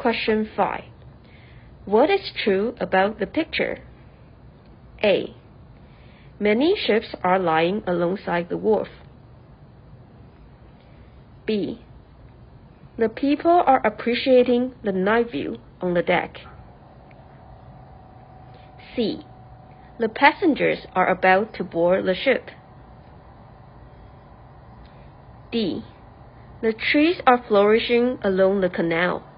Question 5. What is true about the picture? A. Many ships are lying alongside the wharf. B. The people are appreciating the night view on the deck. C. The passengers are about to board the ship. D. The trees are flourishing along the canal.